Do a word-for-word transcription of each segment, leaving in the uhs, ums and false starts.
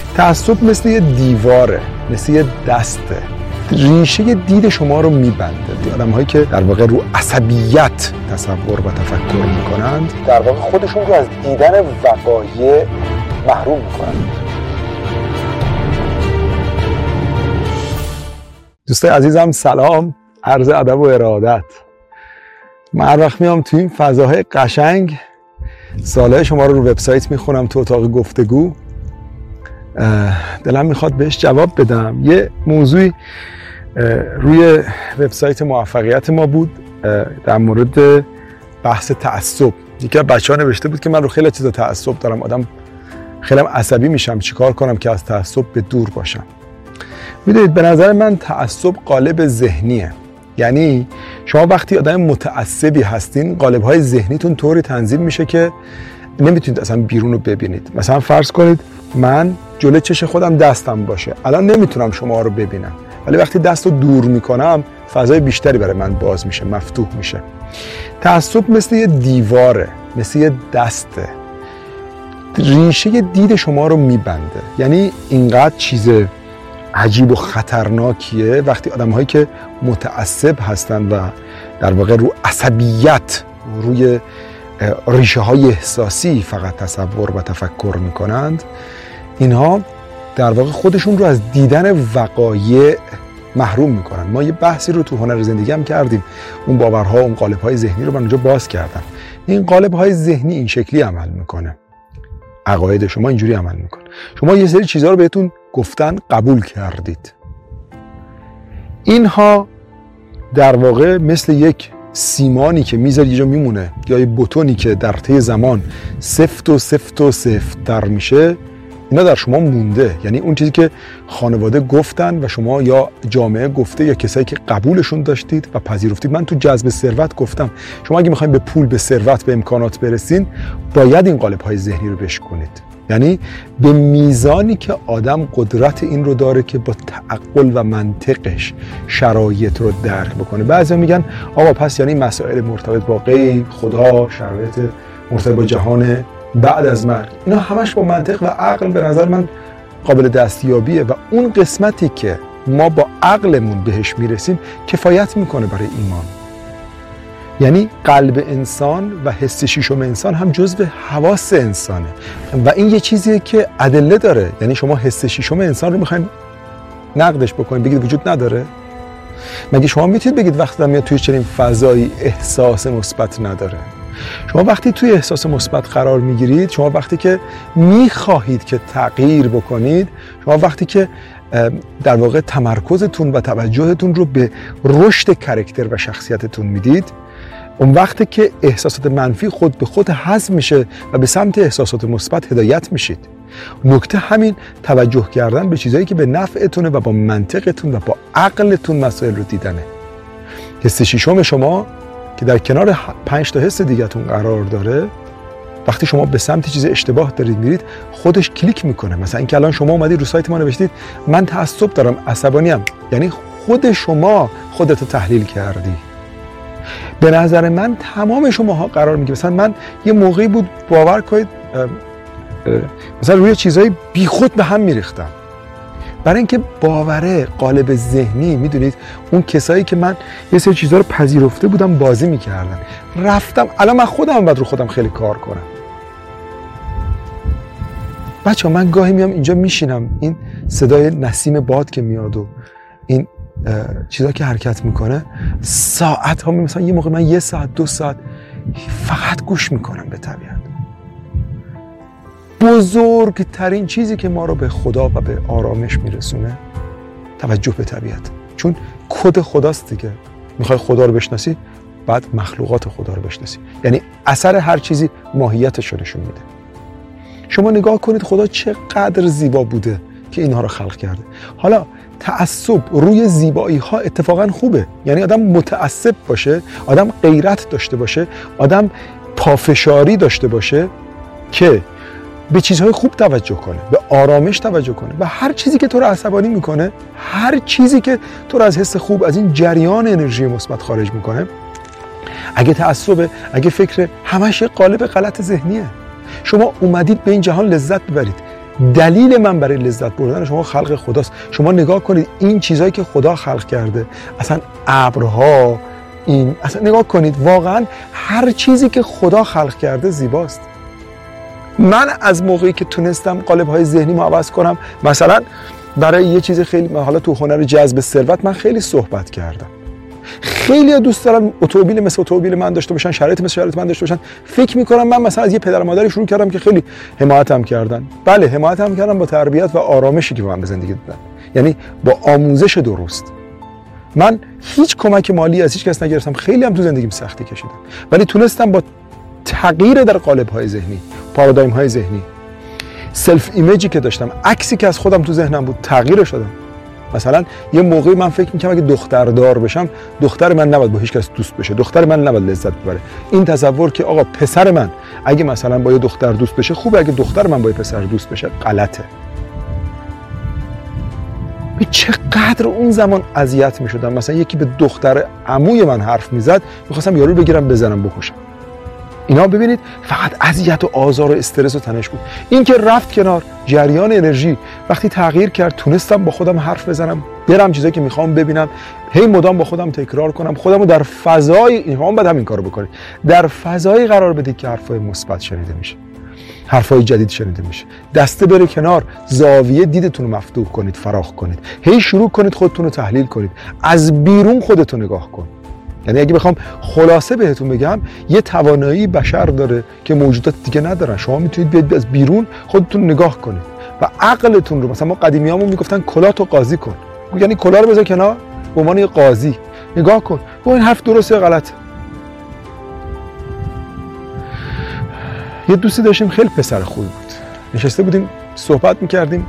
تعصب مثل یه دیواره، مثل یه دسته، ریشه دید شما رو میبنده. آدم هایی که در واقع رو عصبیت تصور و تفکر میکنند در واقع خودشون رو از دیدن وقایع محروم میکنند. دوستای عزیزم سلام، عرض ادب و ارادت. من هر وقت میام تو این فضاهای قشنگ سوالای شما رو رو وبسایت میخونم تو اتاق گفتگو، دلم میخواد بهش جواب بدم. یه موضوعی روی وبسایت موفقیت ما بود در مورد بحث تعصب. یکی از بچه‌ها نوشته بود که من رو خیلی چیزا تعصب دارم، آدم خیلی عصبی میشم، چیکار کنم که از تعصب به دور باشم؟ میدونید به نظر من تعصب قالب ذهنیه. یعنی شما وقتی آدم متعصبی هستین قالب‌های ذهنیتون طوری تنظیم میشه که نمیتونید اصلا بیرون رو ببینید. مثلا فرض کنید من جلوی چش خودم دستم باشه، الان نمیتونم شما رو ببینم، ولی وقتی دست رو دور میکنم فضای بیشتری برای من باز میشه، مفتوح میشه. تعصب مثل یه دیواره، مثل یه دسته، ریشه دید شما رو میبنده. یعنی اینقدر چیز عجیب و خطرناکیه وقتی آدم هایی که متعصب هستن و در واقع رو عصبیت، روی ریشه های احساسی فقط تصور و تفکر میکنند، اینها در واقع خودشون رو از دیدن وقایع محروم میکنن. ما یه بحثی رو تو هنر زندگی هم کردیم، اون باورها، اون قالب های ذهنی رو من اونجا باز کردم. این قالب های ذهنی این شکلی عمل میکنه، عقاید شما اینجوری عمل میکنه. شما یه سری چیزها رو بهتون گفتن، قبول کردید. اینها در واقع مثل یک سیمانی که میذاری یه جا میمونه، یا یه بتونی که در طی زمان سفت و سفت و سفت‌تر میشه، اینا در شما مونده. یعنی اون چیزی که خانواده گفتن و شما یا جامعه گفته یا کسایی که قبولشون داشتید و پذیرفتید. من تو جذب ثروت گفتم شما اگه میخواین به پول، به ثروت، به امکانات برسین باید این قالب‌های ذهنی رو بشکنید. یعنی به میزانی که آدم قدرت این رو داره که با تعقل و منطقش شرایط رو درک بکنه. بعضیا میگن آقا پس یعنی مسائل مرتبط با غیب، خدا، شرایط مرتبط با جهان بعد از مرگ، اینا همش با منطق و عقل به نظر من قابل دستیابیه و اون قسمتی که ما با عقلمون بهش میرسیم کفایت میکنه برای ایمان. یعنی قلب انسان و حس شیشم انسان هم جزو حواس انسانه و این یه چیزیه که ادله داره. یعنی شما حس شیشم انسان رو میخواین نقدش بکنید، بگید وجود نداره؟ مگه شما میتونید بگید وقتی میاد توی چنین فضایی احساس مثبت نداره؟ شما وقتی توی احساس مثبت قرار میگیرید، شما وقتی که میخواهید که تغییر بکنید، شما وقتی که در واقع تمرکزتون و توجهتون رو به رشد کاراکتر و شخصیتتون میدید، اون وقتی که احساسات منفی خود به خود هضم میشه و به سمت احساسات مثبت هدایت میشید. نکته همین توجه کردن به چیزایی که به نفعتونه و با منطقتون و با عقلتون مسائل رو دیدنه. حس شیشم شما که در کنار پنج تا حس دیگه‌تون قرار داره، وقتی شما به سمت چیز اشتباه دارید میرید خودش کلیک میکنه. مثلا اینکه الان شما اومدید رو سایت ما نوشتید من تعصب دارم، عصبانیم، یعنی خود شما خودتو تحلیل کردی. به نظر من تمام شماها قرار میگیره. مثلا من یه موقعی بود باور کنید مثلا روی چیزای بیخود به هم میریختم برای اینکه باوره، قالب ذهنی. میدونید اون کسایی که من یه سری چیزا رو پذیرفته بودم بازی میکردن، رفتم الان من خودم باید رو خودم خیلی کار کنم. بچه ها من گاهی میام اینجا میشینم، این صدای نسیم باد که میاد و این چیزا که حرکت میکنه، ساعت ها، مثلا یه موقع من یه ساعت دو ساعت فقط گوش میکنم به طبیعت. بزرگترین چیزی که ما رو به خدا و به آرامش میرسونه توجه به طبیعت، چون کد خداست دیگه. میخوای خدا رو بشناسی، بعد مخلوقات خدا رو بشناسی. یعنی اثر هر چیزی ماهیتش رو نشون میده. شما نگاه کنید خدا چقدر زیبا بوده که اینها رو خلق کرده. حالا تعصب روی زیبایی ها اتفاقا خوبه. یعنی آدم متعصب باشه، آدم غیرت داشته باشه، آدم پافشاری داشته باشه که به چیزهای خوب توجه کنه، به آرامش توجه کنه، به هر چیزی که تو رو عصبانی میکنه، هر چیزی که تو رو از حس خوب، از این جریان انرژی مثبت خارج میکنه. اگه تعصبه، اگه فکر، همش قالب غلط ذهنیه. شما اومدید به این جهان لذت ببرید، دلیل من برای لذت بردن شما خلق خداست. شما نگاه کنید این چیزایی که خدا خلق کرده، اصلا ابرها، این اصلا نگاه کنید، واقعا هر چیزی که خدا خلق کرده زیباست. من از موقعی که تونستم قالب‌های ذهنیمو عوض کنم، مثلا برای یه چیز خیلی، حالا تو هنر جذب ثروت من خیلی صحبت کردم. خیلی دوست دارم اتومبیل مثل اتومبیل من داشته باشن، شرایط مثل شرایط من داشته باشن. فکر می‌کنم من مثلا از یه پدر مادری شروع کردم که خیلی حمایتم کردن. بله حمایتم کردن با تربیت و آرامشی که من به زندگی دادن، یعنی با آموزش درست. من هیچ کمک مالی از هیچ کس نگرفتم، خیلی هم تو زندگیم سختی کشیدم، ولی تونستم با تغییر در قالب‌های ذهنی، پارادایم‌های ذهنی، سلف ایمیجی که داشتم، عکسی که از خودم تو ذهنم بود، تغییر شدم. مثلا یه موقعی من فکر می‌کردم اگه دختردار بشم، دختر من نباید با هیچ کس دوست بشه، دختر من نباید لذت ببره. این تصور که آقا پسر من اگه مثلا با یه دختر دوست بشه خوبه، اگه دختر من با یه پسر دوست بشه غلطه. چقدر اون زمان اذیت می‌شدم. مثلا یکی به دختر عموی من حرف میزد، می‌خواستم یارو بگیرم بزنم بکشم. اینا ببینید فقط اذیت و آزار و استرس و تنش بود. این که رفت کنار، جریان انرژی وقتی تغییر کرد، تونستم با خودم حرف بزنم، برم چیزایی که میخوام ببینم، هی مدام با خودم تکرار کنم، خودمو در فضای، اینها بعد همین کارو بکنید، در فضای قرار بدید که حرفای مثبت شنیده میشه، حرفای جدید شنیده میشه. دسته بره کنار، زاویه دیدتون رو مفتوح کنید، فراخ کنید، هی شروع کنید خودتون رو تحلیل کنید، از بیرون خودتون نگاه کن. یعنی اگه بخوام خلاصه بهتون بگم، یه توانایی بشر داره که موجودات دیگه ندارن. شما میتونید بیاید از بیرون خودتون نگاه کنید و عقلتون رو، مثلا ما قدیمیامون میگفتن کلاتو قاضی کن، یعنی کلا رو بذار کنار، به عنوان یه قاضی نگاه کن، با این حرف درسته یا غلطه. یه دوستی داشتیم خیلی پسر خوبی بود، نشسته بودیم صحبت میکردیم،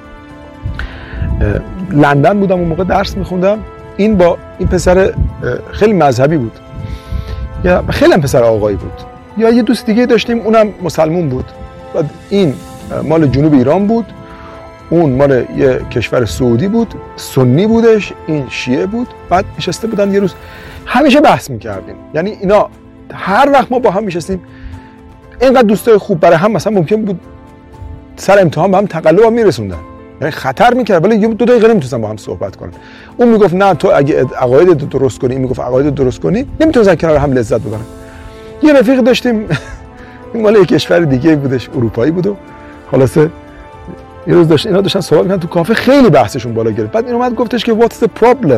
لندن بودم اون موقع درس میخوندم. این با این پسر خیلی مذهبی بود، یا خیلی هم پسر آقایی بود. یا یه دوست دیگه داشتیم اونم مسلمون بود. بعد این مال جنوب ایران بود، اون مال یه کشور سعودی بود، سنی بودش، این شیعه بود. بعد نشسته بودن یه روز همیشه بحث میکردیم، یعنی اینا هر وقت ما با هم میشستیم اینقدر دوستای خوب برای هم، مثلا ممکن بود سر امتحان به هم تقلب هم میرسوندن، یعنی خطر میکرد، ولی یه دو دقیقه نمیتونستن با هم صحبت کنن. اون میگفت نه تو اگه عقاید درست کنی، این میگفت عقاید درست کنی، نمیتونن کنار هم لذت ببرن. یه رفیق داشتیم این مال یک کشور دیگه بودش، اروپایی بود و خلاصه یه روز داشت اینا داشتن صحبت می‌کردن تو کافه، خیلی بحثشون بالا گرفت. بعد این اومد گفتش که what's the problem.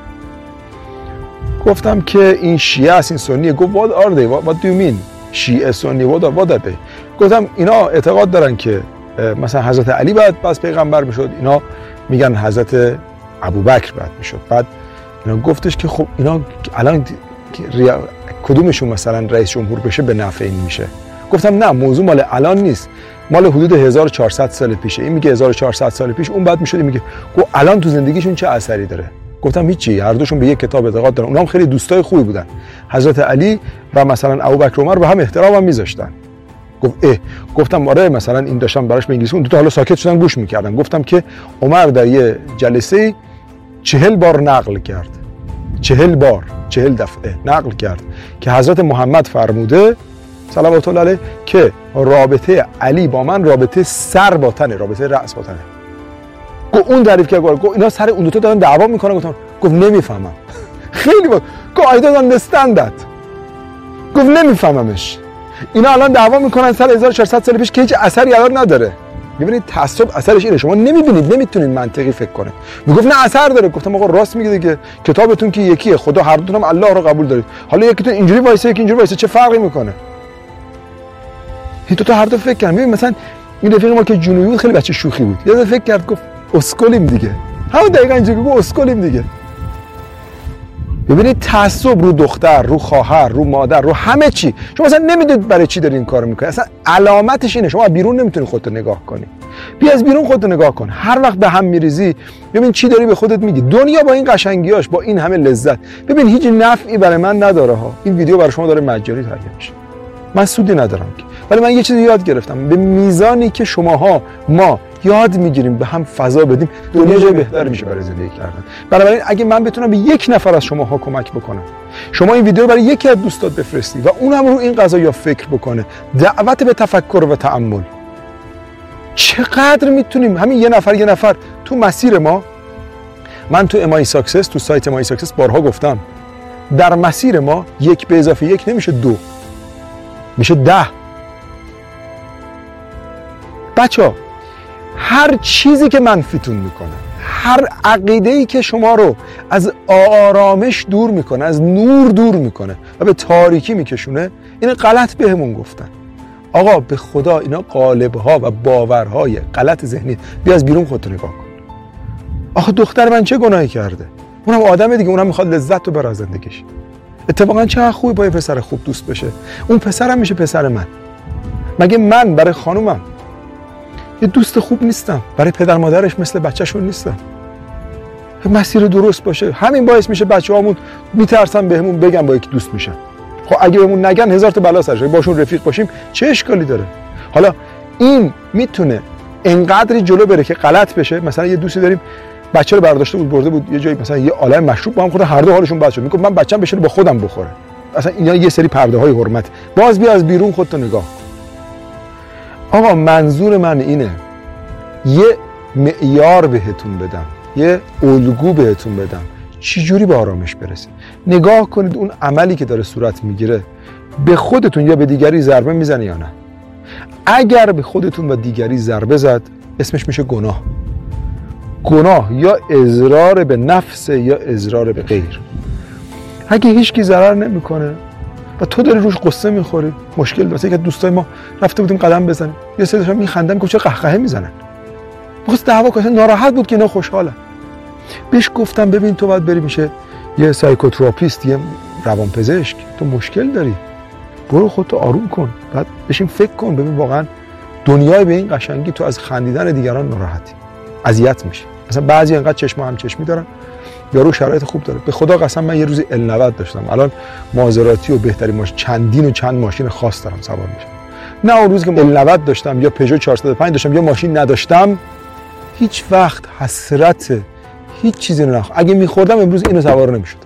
گفتم که این شیعه است، این سنیه. گفت what are they, what do you mean شیعه سنی what are, what are they. گفتم اینا اعتقاد دارن که مثلا حضرت علی بعد بس پیغمبر میشد، اینا میگن حضرت ابوبکر بعد میشد. بعد اینا گفتش که خب اینا الان کدومشون مثلا رئیس جمهور بشه به نفع این میشه. گفتم نه، موضوع مال الان نیست، مال حدود هزار و چهارصد سال پیشه. این میگه هزار و چهارصد سال پیش اون بعد میشد، این میگه گفت الان تو زندگیشون چه اثری داره. گفتم هیچی، هر دوشون به یک کتاب اعتقاد دارن، اونام خیلی دوستای خوبی بودن، حضرت علی و مثلا ابوبکر و عمر به هم احترام هم میذاشتن. گفت اه. گفتم آره، مثلا این داشتم براش به انگلیسی، اون دو تا حالا ساکت شدن گوش میکردن. گفتم که عمر در یه جلسه چهل بار نقل کرد، چهل بار، چهل دفعه نقل کرد که حضرت محمد فرموده صلوات الله علیه که رابطه علی با من رابطه سر با تنه، رابطه رأس با تنه. گفت اون تعریف کرد، گفت اینا سر اون دو تا دارن دعوا میکنن. گفتم گفت نمیفهمم. خیلی بود. گفت I don't understand that. گفت نمیفهممش. اینا الان دعوا میکنن سال هزار و چهارصد سال پیش که هیچ اثری الان نداره. میبینید تعصب اثرش اینه، شما نمیبینید، نمیتونید منطقی فکر کنید. میگفت نه اثر داره. گفتم آقا راست میگه دیگه، کتابتون که یکیه، خدا هر دوتون هم الله رو قبول دارید. حالا یکیتون اینجوری وایسه یکی اینجوری وایسه، چه فرقی میکنه؟ این دو تا هر دو فکر کردن. ببین مثلا این رفیق ما که جنوبی بود خیلی بچه شوخی بود، یه فکر کرد گفت اسکلیم دیگه، همون دقیقاً اینجوری گفت اسکلیم دیگه. ببینید تعصب رو دختر، رو خواهر، رو مادر، رو همه چی، شما اصلا نمیدونید برای چی داری این کارو میکنی. اصلا علامتش اینه، شما از بیرون نمیتونی خودت نگاه کنی. بیا از بیرون خودت نگاه کن، هر وقت به هم میریزی ببین چی داری به خودت میگی. دنیا با این قشنگیاش، با این همه لذت، ببین هیچ نفعی برای من نداره ها. این ویدیو برای شما داره مجانی تهیه میشه، من سودی ندارم که، ولی من یه چیزی یاد گرفتم، به میزانی که شماها ما یاد میگیریم به هم فضا بدیم، دنیا جای بهتر میشه برای زندگی کردن. بنابراین اگه من بتونم به یک نفر از شماها کمک بکنم، شما این ویدیو رو برای یکی از دوستات بفرستی و اونم رو این قضایا فکر بکنه، دعوت به تفکر و تأمل. چقدر میتونیم همین یه نفر یه نفر تو مسیر ما. من تو امای ساکسس، تو سایت امای ساکسس بارها گفتم در مسیر ما یک به اضافه یک نمیشه دو، میشه ده. بچه ها هر چیزی که منفیتون میکنه، هر عقیده‌ای که شما رو از آرامش دور میکنه، از نور دور میکنه و به تاریکی میکشونه، این غلط بهمون گفتن. آقا به خدا اینا قالب‌ها و باورهای غلط ذهنی. بیا از بیرون خودتو نگاه کن. آخه دختر من چه گناهی کرده؟ اونم آدم دیگه، اونم میخواد لذت رو بره از زندگیش. اتفاقا چقدر خوبه با یه پسر خوب دوست بشه. اون پسرم میشه پسر من. مگه من برای خانومم یه دوست خوب نیستم؟ برای پدر مادرش مثل بچه‌شون نیستم؟ مسیر درست باشه. همین باعث میشه بچه‌هامون میترسن بهمون بگن با یکی دوست میشن. خب اگه بهمون نگن هزار تا بلا سرش، باشون رفیق باشیم چه اشکالی داره؟ حالا این میتونه انقدری جلو بره که غلط بشه. مثلا یه دوستی داریم بچه رو برداشته بود برده بود یه جایی، مثلا یه عالم مشروب با هم خورده، هر دو حالشون بد شد. میگه من بچه‌م بشه با خودم بخوره. اصلا اینا یه سری پرده های حرمت. باز بیا از بیرون خودتو نگاه. آقا منظور من اینه یه معیار بهتون بدم، یه الگو بهتون بدم چجوری به آرامش برسید. نگاه کنید اون عملی که داره صورت میگیره به خودتون یا به دیگری ضربه میزنه یا نه. اگر به خودتون و دیگری ضربه زد اسمش میشه گناه. گناه یا اضرار به نفس یا اضرار به غیر. اگه هیچ کی ضرر نمیکنه و تو داری روش قصه میخوری، مشکل داره. یکی از دوستای ما رفته بودیم قدم بزنیم، یه سری داشتن میخندن، میگم چه قهقهه میزنن. میخواست دعوا کنه، ناراحت بود که اینا خوشحالن. بهش گفتم ببین تو باید بری میشه یه سایکوتراپیست، یه روانپزشک، تو مشکل داری، برو خودتو آروم کن، بعد بشین فکر کن ببین واقعا دنیای به این قشنگی تو از خندیدن دیگران ناراحتی، اذیت میشی. مثلا بعضی انقدر چشم هم چشمی دارن، یارو شرایط خوب داره. به خدا قسم من یه روزی ال نود داشتم، الان مازراتی و بهترین ماشین چندین و چند ماشین خاص دارم سوار میشم. نه اون روز که ال نود داشتم یا پژو چهارصد و پنج داشتم یا ماشین نداشتم، هیچ وقت حسرت هیچ چیزی رو نخ. اگه میخوردم امروز اینو سوار نمیشدم.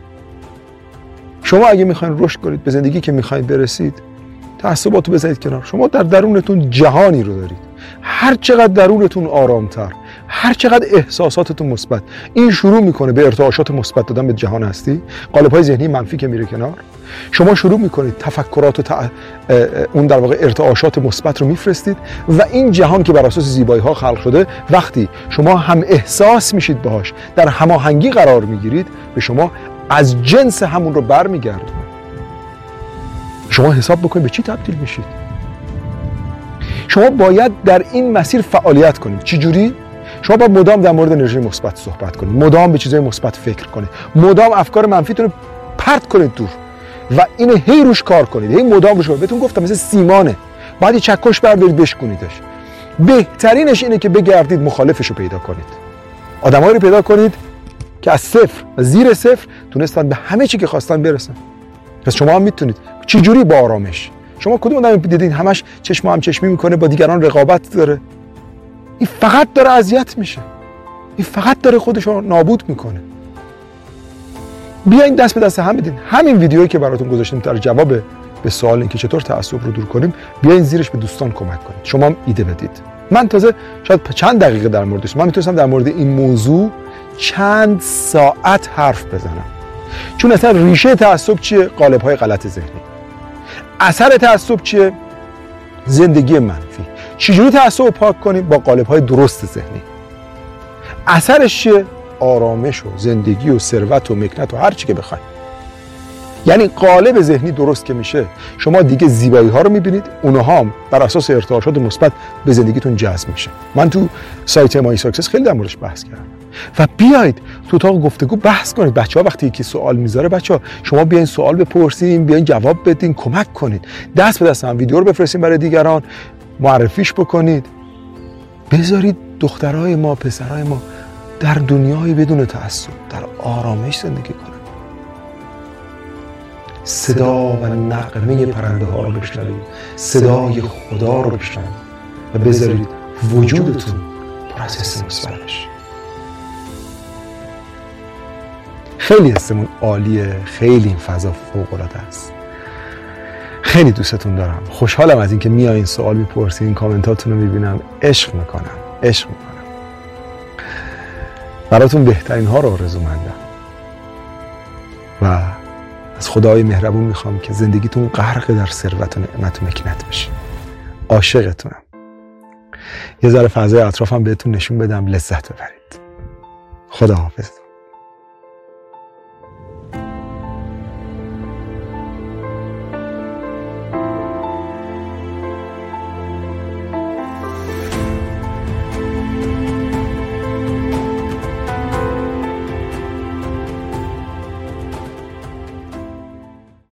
شما اگه میخواین رشد کنید، به زندگی که میخواین برسید، تعصباتو بذارید کنار. شما در درونتون جهانی رو دارید. هر چقدر درونتون آرامتر، هر چقدر احساساتتون مثبت، این شروع میکنه به ارتعاشات مثبت دادن به جهان هستی. قالب‌های ذهنی منفی که میره کنار، شما شروع میکنید تفکرات و تع... اون در واقع ارتعاشات مثبت رو میفرستید و این جهان که بر اساس زیبایی ها خلق شده، وقتی شما هم احساس میشید باهاش، در هماهنگی قرار میگیرید، به شما از جنس همون رو برمیگردونه. شما حساب بکنید به چی تبدیل میشید. شما باید در این مسیر فعالیت کنید. چی جوری؟ شما باید مدام در مورد انرژی مثبت صحبت کنید، مدام به چیزهای مثبت فکر کنید، مدام افکار منفیتون رو پرت کنید دور و اینو هی روش کار کنید، هی مدام روش. بهتون گفتم مثل سیمانه، باید یه چکش بردارید بشکنیدش. بهترینش اینه که بگردید مخالفش رو پیدا کنید. آدمایی رو پیدا کنید که از صفر و زیر صفر تونستن به همه چی که خواستن برسن. پس شما هم میتونید. چه جوری؟ با آرامش. شما کدوم آدمی دیدین همش چشم هم چشمی میکنه، با دیگران رقابت داره؟ این فقط داره اذیت میشه، این فقط داره خودش رو نابود میکنه. بیاین دست به دست هم بدین. همین ویدیویی که براتون گذاشتیم در جواب به سوال اینکه چطور تعصب رو دور کنیم، بیاین زیرش به دوستان کمک کنید. شما هم ایده بدید. من تازه شاید چند دقیقه در موردش، من میتونستم در مورد این موضوع چند ساعت حرف بزنم. چون اصلا ریشه تعصب چیه؟ قالب‌های غلط ذهنی. اثر تعصب چیه؟ زندگی منفی. چجوری تعصب رو پاک کنیم؟ با قالب‌های درست ذهنی. اثرش چیه؟ آرامش و زندگی و ثروت و مکنت و هر چی که بخواید. یعنی قالب ذهنی درست که میشه، شما دیگه زیبایی ها رو میبینید، اونها هم بر اساس ارتعاشات مثبت به زندگیتون جذب میشه. من تو سایت امای ساکسس خیلی در موردش بحث کردم. و بیاید تو اتاق گفتگو بحث کنید. بچه‌ها وقتی یکی سوال میذاره، بچه‌ها شما بیاین سوال بپرسین، بیاین جواب بدین، کمک کنید. دست به دست هم ویدیو رو بفرستین برای دیگران، معرفیش بکنید. بذارید دخترای ما، پسرای ما در دنیای بدون تعصب، در آرامش زندگی کنن. صدا و نغمه پرنده ها رو بشنوید، صدای خدا رو بشنوید و بذارید وجودتون پر از حس مثبت بشه. خیلی حسمون عالیه، خیلی این فضا فوق العاده است. خیلی دوستتون دارم. خوشحالم از اینکه میایین سوال میپرسین، کامنتاتون رو میبینم، عشق میکنم عشق میکنم براتون بهترین ها رو آرزومندم و از خدای مهربون میخوام که زندگیتون غرق در ثروت و نعمت و مکنت بشه. عاشقتونم. یه ذره فضای اطرافم بهتون نشون بدم، لذت ببرید. خدا حافظ.